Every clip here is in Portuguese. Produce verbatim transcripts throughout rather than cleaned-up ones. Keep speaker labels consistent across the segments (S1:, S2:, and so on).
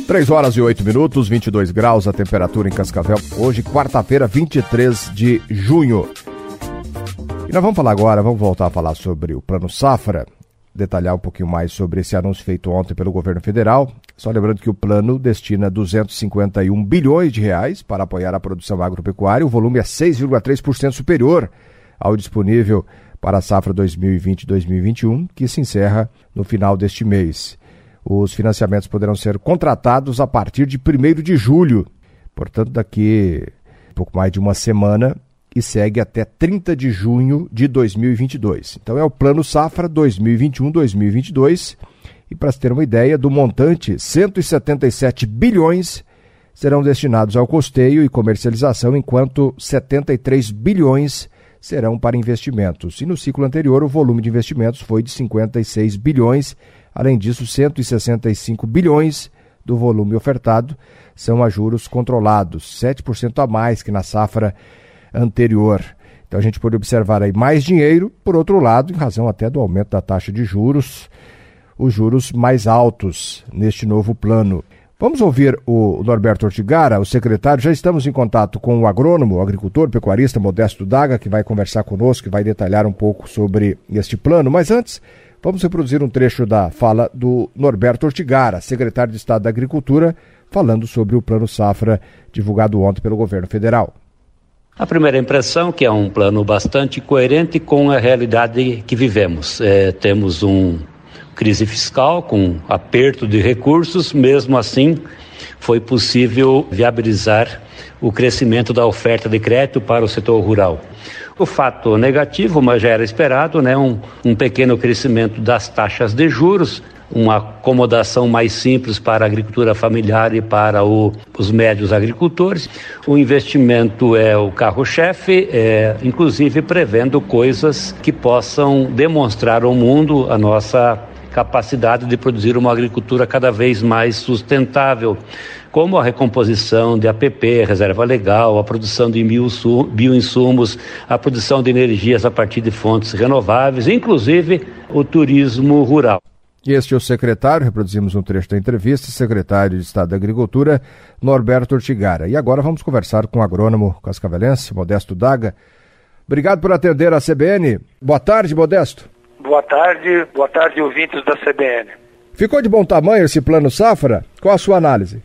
S1: três horas e oito minutos, vinte e dois graus a temperatura em Cascavel. Hoje, quarta-feira, vinte e três de junho. E nós vamos falar agora, vamos voltar a falar sobre o Plano Safra, detalhar um pouquinho mais sobre esse anúncio feito ontem pelo governo federal. Só lembrando que o plano destina duzentos e cinquenta e um bilhões de reais para apoiar a produção agropecuária. O volume é seis vírgula três por cento superior ao disponível para a safra dois mil e vinte a dois mil e vinte e um, que se encerra no final deste mês. Os financiamentos poderão ser contratados a partir de primeiro de julho, portanto daqui um pouco mais de uma semana, e segue até trinta de junho de dois mil e vinte e dois. Então é o Plano Safra dois mil e vinte e um a dois mil e vinte e dois, e para se ter uma ideia do montante, cento e setenta e sete bilhões serão destinados ao custeio e comercialização, enquanto setenta e três bilhões serão para investimentos. E no ciclo anterior o volume de investimentos foi de cinquenta e seis bilhões. Além disso, cento e sessenta e cinco bilhões do volume ofertado são a juros controlados, sete por cento a mais que na safra anterior. Então a gente pode observar aí mais dinheiro, por outro lado, em razão até do aumento da taxa de juros, os juros mais altos neste novo plano. Vamos ouvir o Norberto Ortigara, o secretário. Já estamos em contato com o agrônomo, o agricultor, pecuarista Modesto Daga, que vai conversar conosco, que vai detalhar um pouco sobre este plano. Mas antes, vamos reproduzir um trecho da fala do Norberto Ortigara, secretário de Estado da Agricultura, falando sobre o Plano Safra divulgado ontem pelo governo federal.
S2: A primeira impressão é que é um plano bastante coerente com a realidade que vivemos. É, temos um crise fiscal com aperto de recursos, mesmo assim foi possível viabilizar o crescimento da oferta de crédito para o setor rural. O fato negativo, mas já era esperado, né, um, um pequeno crescimento das taxas de juros, uma acomodação mais simples para a agricultura familiar e para o, os médios agricultores. O investimento é o carro-chefe, é, inclusive prevendo coisas que possam demonstrar ao mundo a nossa capacidade de produzir uma agricultura cada vez mais sustentável, como a recomposição de A P P, reserva legal, a produção de bioinsumos, a produção de energias a partir de fontes renováveis, inclusive o turismo rural.
S1: Este é o secretário, reproduzimos um trecho da entrevista, secretário de Estado da Agricultura, Norberto Ortigara. E agora vamos conversar com o agrônomo cascavelense, Modesto Daga. Obrigado por atender a C B N. Boa tarde, Modesto.
S3: Boa tarde, boa tarde, ouvintes da C B N.
S1: Ficou de bom tamanho esse Plano Safra? Qual a sua análise?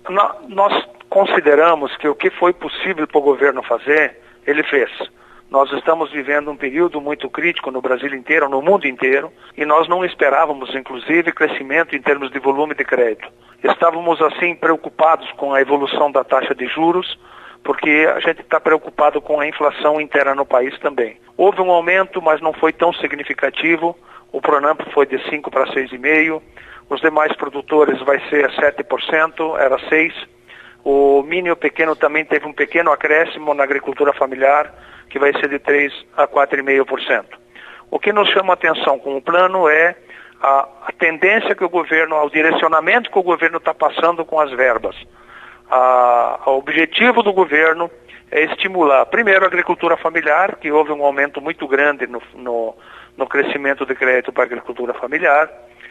S3: Nós consideramos que o que foi possível para o governo fazer, ele fez. Nós estamos vivendo um período muito crítico no Brasil inteiro, no mundo inteiro, e nós não esperávamos, inclusive, crescimento em termos de volume de crédito. Estávamos, assim, preocupados com a evolução da taxa de juros, porque a gente está preocupado com a inflação interna no país também. Houve um aumento, mas não foi tão significativo. O Pronamp foi de cinco para seis vírgula cinco por cento. Os demais produtores vai ser sete por cento, era seis por cento. O mini e o pequeno também teve um pequeno acréscimo na agricultura familiar, que vai ser de três a quatro vírgula cinco por cento. O que nos chama a atenção com o plano é a, a tendência que o governo, ao direcionamento que o governo está passando com as verbas. A, o objetivo do governo é estimular, primeiro, a agricultura familiar, que houve um aumento muito grande no, no, no crescimento de crédito para a agricultura familiar,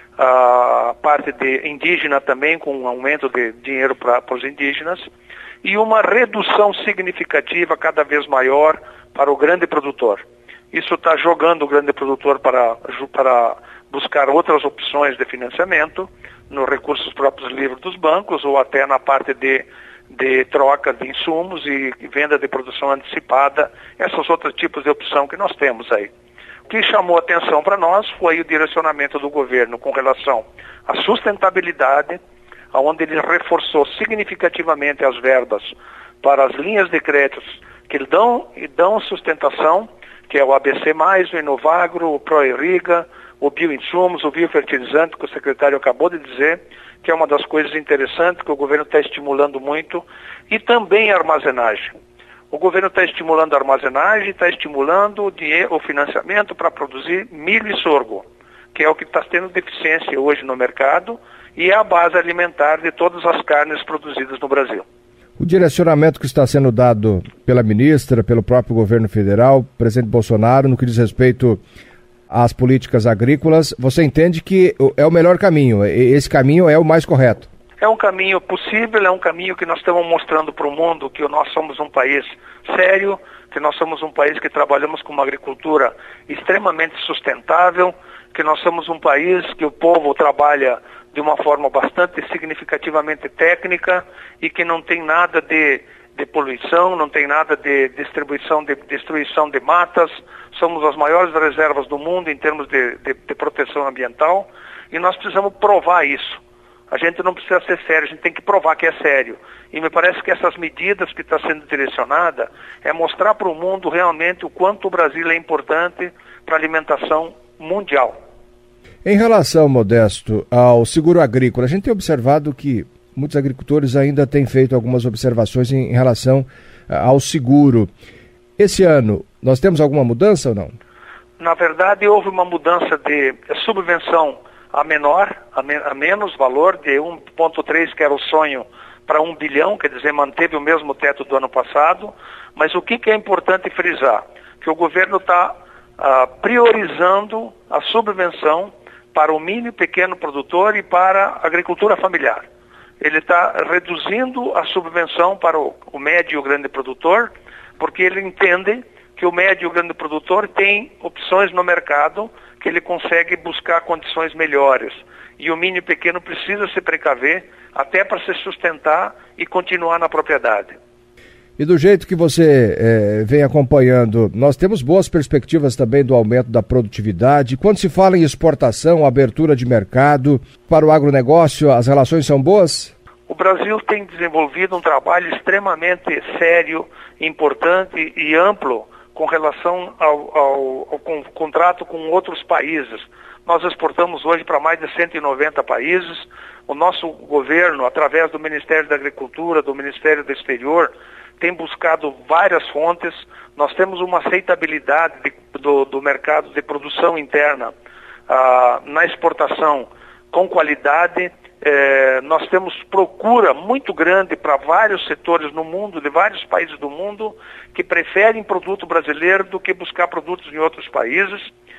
S3: a parte de indígena também, com um aumento de dinheiro para os indígenas, e uma redução significativa, cada vez maior, para o grande produtor. Isso está jogando o grande produtor para, para buscar outras opções de financiamento, nos recursos próprios livres dos bancos, ou até na parte de, de troca de insumos e venda de produção antecipada, esses outros tipos de opção que nós temos aí. O que chamou atenção para nós foi o direcionamento do governo com relação à sustentabilidade, onde ele reforçou significativamente as verbas para as linhas de créditos que dão, e dão sustentação, que é o A B C mais, o Inovagro, o ProIrriga, o bioinsumos, o biofertilizante, que o secretário acabou de dizer, que é uma das coisas interessantes que o governo está estimulando muito, e também a armazenagem. O governo está estimulando a armazenagem, está estimulando o, dinheiro, o financiamento para produzir milho e sorgo, que é o que está tendo deficiência hoje no mercado e é a base alimentar de todas as carnes produzidas no Brasil.
S1: O direcionamento que está sendo dado pela ministra, pelo próprio governo federal, presidente Bolsonaro, no que diz respeito às políticas agrícolas, você entende que é o melhor caminho, esse caminho é o mais correto?
S3: É um caminho possível, é um caminho que nós estamos mostrando para o mundo que nós somos um país sério, que nós somos um país que trabalhamos com uma agricultura extremamente sustentável, que nós somos um país que o povo trabalha de uma forma bastante significativamente técnica e que não tem nada de, de poluição, não tem nada de distribuição, de destruição de matas. Somos as maiores reservas do mundo em termos de, de, de proteção ambiental e nós precisamos provar isso. A gente não precisa ser sério, a gente tem que provar que é sério. E me parece que essas medidas que estão sendo direcionadas é mostrar para o mundo realmente o quanto o Brasil é importante para a alimentação mundial.
S1: Em relação, Modesto, ao seguro agrícola, a gente tem observado que muitos agricultores ainda têm feito algumas observações em relação ao seguro. Esse ano, nós temos alguma mudança ou não?
S3: Na verdade, houve uma mudança de subvenção a menor, a, me, a menos valor, de um vírgula três, que era o sonho, para um bilhão, quer dizer, manteve o mesmo teto do ano passado. Mas o que, que é importante frisar? Que o governo está ah, priorizando a subvenção para o mini e pequeno produtor e para a agricultura familiar. Ele está reduzindo a subvenção para o, o médio e o grande produtor, porque ele entende que o médio e o grande produtor tem opções no mercado que ele consegue buscar condições melhores. E o mini e pequeno precisa se precaver até para se sustentar e continuar na propriedade.
S1: E do jeito que você é, vem acompanhando, nós temos boas perspectivas também do aumento da produtividade. Quando se fala em exportação, abertura de mercado, para o agronegócio, as relações são boas?
S3: O Brasil tem desenvolvido um trabalho extremamente sério, importante e amplo com relação ao, ao, ao com, contrato com outros países. Nós exportamos hoje para mais de cento e noventa países. O nosso governo, através do Ministério da Agricultura, do Ministério do Exterior, tem buscado várias fontes. Nós temos uma aceitabilidade de, do, do mercado de produção interna ah, na exportação com qualidade. Eh, nós temos procura muito grande para vários setores no mundo, de vários países do mundo, que preferem produto brasileiro do que buscar produtos em outros países.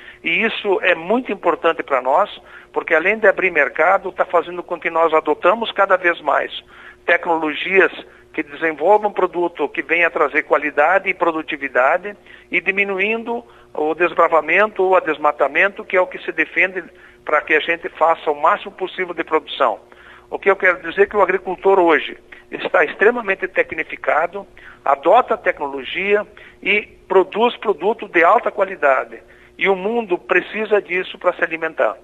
S3: E isso é muito importante para nós, porque além de abrir mercado, está fazendo com que nós adotamos cada vez mais tecnologias que desenvolvam um produto que venha trazer qualidade e produtividade e diminuindo o desbravamento ou o desmatamento, que é o que se defende para que a gente faça o máximo possível de produção. O que eu quero dizer é que o agricultor hoje está extremamente tecnificado, adota a tecnologia e produz produto de alta qualidade. E o mundo precisa disso para se alimentar.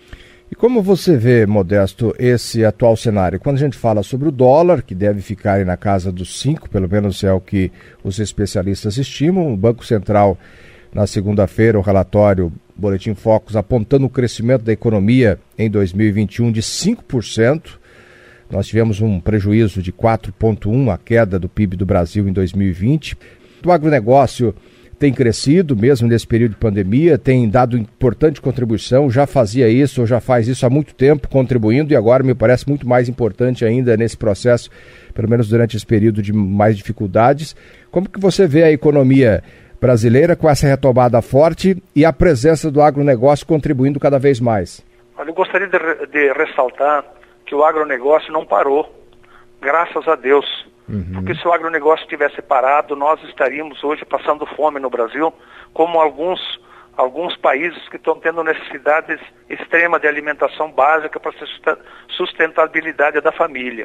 S1: E como você vê, Modesto, esse atual cenário? Quando a gente fala sobre o dólar, que deve ficar aí na casa dos cinco, pelo menos é o que os especialistas estimam, o Banco Central, na segunda-feira, o relatório Boletim Focus, apontando o crescimento da economia em dois mil e vinte e um de cinco por cento. Nós tivemos um prejuízo de quatro vírgula um por cento, a queda do P I B do Brasil em dois mil e vinte. O agronegócio tem crescido, mesmo nesse período de pandemia, tem dado importante contribuição, já fazia isso ou já faz isso há muito tempo, contribuindo, e agora me parece muito mais importante ainda nesse processo, pelo menos durante esse período de mais dificuldades. Como que você vê a economia brasileira com essa retomada forte e a presença do agronegócio contribuindo cada vez mais?
S3: Olha, eu gostaria de, de ressaltar que o agronegócio não parou, graças a Deus. Uhum. Porque se o agronegócio tivesse parado, nós estaríamos hoje passando fome no Brasil, como alguns, alguns países que estão tendo necessidades extremas de alimentação básica para a sustentabilidade da família.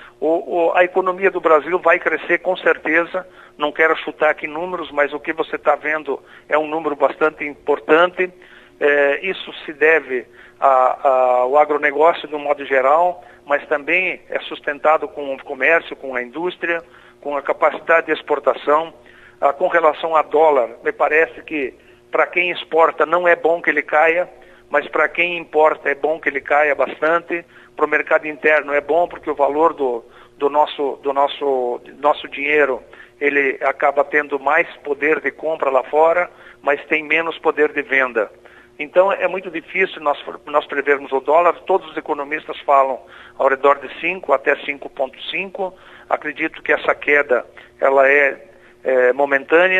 S3: O, o, a economia do Brasil vai crescer com certeza, não quero chutar aqui números, mas o que você está vendo é um número bastante importante. É, isso se deve a, a, ao agronegócio de um modo geral, mas também é sustentado com o comércio, com a indústria, com a capacidade de exportação. Ah, com relação a dólar, me parece que para quem exporta não é bom que ele caia, mas para quem importa é bom que ele caia bastante. Para o mercado interno é bom porque o valor do, do, nosso, do nosso, nosso dinheiro, ele acaba tendo mais poder de compra lá fora, mas tem menos poder de venda. Então é muito difícil nós, nós prevermos o dólar. Todos os economistas falam ao redor de cinco até cinco vírgula cinco. Acredito que essa queda ela é, é momentânea.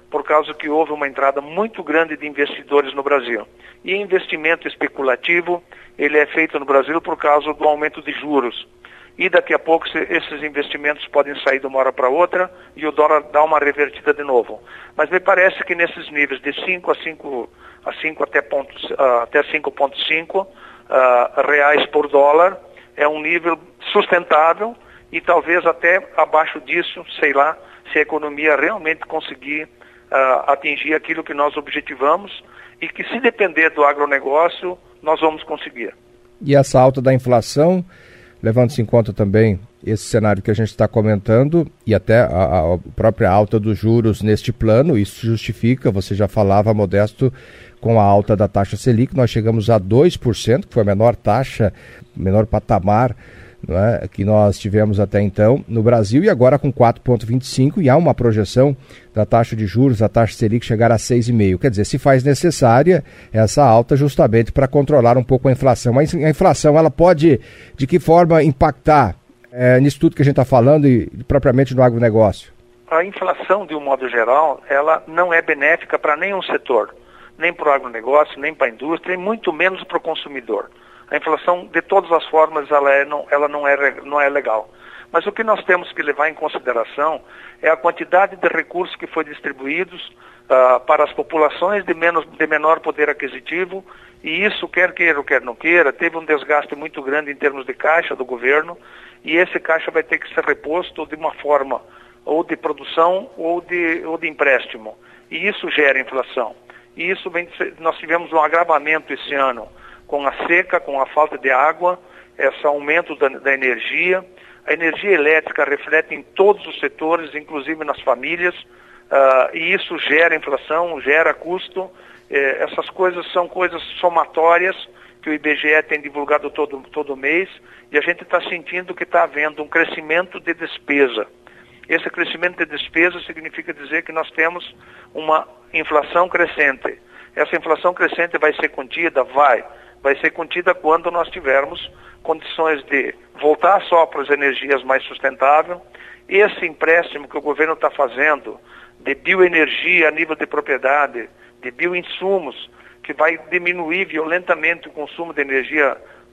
S3: por causa que houve uma entrada muito grande de investidores no Brasil. E investimento especulativo, ele é feito no Brasil por causa do aumento de juros. E daqui a pouco esses investimentos podem sair de uma hora para outra e o dólar dá uma revertida de novo. Mas me parece que nesses níveis de cinco a cinco, a cinco até, pontos, uh, até cinco vírgula cinco uh, reais por dólar é um nível sustentável e talvez até abaixo disso, sei lá, se a economia realmente conseguir uh, atingir aquilo que nós objetivamos e que, se depender do agronegócio, nós vamos conseguir.
S1: E essa alta da inflação, levando-se em conta também esse cenário que a gente está comentando e até a, a própria alta dos juros neste plano, isso justifica, você já falava, Modesto, com a alta da taxa Selic, nós chegamos a dois por cento, que foi a menor taxa, menor patamar, não é, que nós tivemos até então no Brasil, e agora com quatro vírgula vinte e cinco, e há uma projeção da taxa de juros, da taxa Selic chegar a seis vírgula cinco. Quer dizer, se faz necessária essa alta justamente para controlar um pouco a inflação. Mas a inflação, ela pode, de que forma, impactar é, nisso tudo que a gente está falando e propriamente no agronegócio?
S3: A inflação, de um modo geral, ela não é benéfica para nenhum setor, nem para o agronegócio, nem para a indústria, e muito menos para o consumidor. A inflação, de todas as formas, ela, é, não, ela não, é, não é legal. Mas o que nós temos que levar em consideração é a quantidade de recursos que foi distribuídos uh, para as populações de, menos, de menor poder aquisitivo, e isso, quer queira ou quer não queira, teve um desgaste muito grande em termos de caixa do governo, e esse caixa vai ter que ser reposto de uma forma ou de produção ou de, ou de empréstimo. E isso gera inflação. E isso vem, nós tivemos um agravamento esse ano com a seca, com a falta de água, esse aumento da, da energia. A energia elétrica reflete em todos os setores, inclusive nas famílias, uh, e isso gera inflação, gera custo. Eh, essas coisas são coisas somatórias que o I B G E tem divulgado todo, todo mês, e a gente está sentindo que está havendo um crescimento de despesa. Esse crescimento de despesa significa dizer que nós temos uma inflação crescente. Essa inflação crescente vai ser contida? Vai. Vai ser contida quando nós tivermos condições de voltar só para as energias mais sustentáveis. Esse empréstimo que o governo está fazendo de bioenergia a nível de propriedade, de bioinsumos, que vai diminuir violentamente o consumo de energia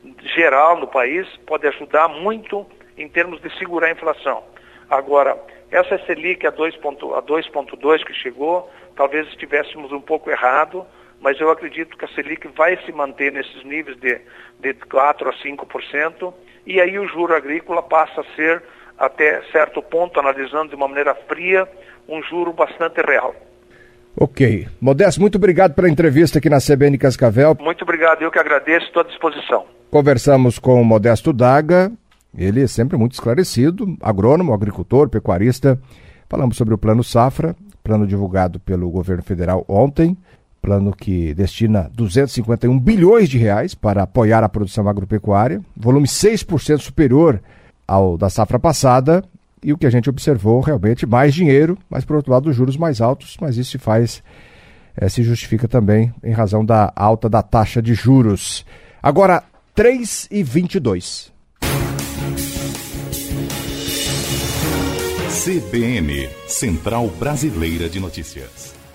S3: geral no país, pode ajudar muito em termos de segurar a inflação. Agora, essa Selic a dois vírgula dois que chegou, talvez estivéssemos um pouco errado, mas eu acredito que a Selic vai se manter nesses níveis de, de quatro a cinco por cento, e aí o juro agrícola passa a ser, até certo ponto, analisando de uma maneira fria, um juro bastante real.
S1: Ok. Modesto, muito obrigado pela entrevista aqui na C B N Cascavel.
S3: Muito obrigado, eu que agradeço, estou à disposição.
S1: Conversamos com o Modesto Daga, ele é sempre muito esclarecido, agrônomo, agricultor, pecuarista. Falamos sobre o Plano Safra, plano divulgado pelo governo federal ontem, plano que destina duzentos e cinquenta e um bilhões de reais para apoiar a produção agropecuária, volume seis por cento superior ao da safra passada, e o que a gente observou, realmente, mais dinheiro, mas por outro lado, os juros mais altos, mas isso se faz, é, se justifica também em razão da alta da taxa de juros. Agora, três e vinte e dois.
S4: C B N, Central Brasileira de Notícias.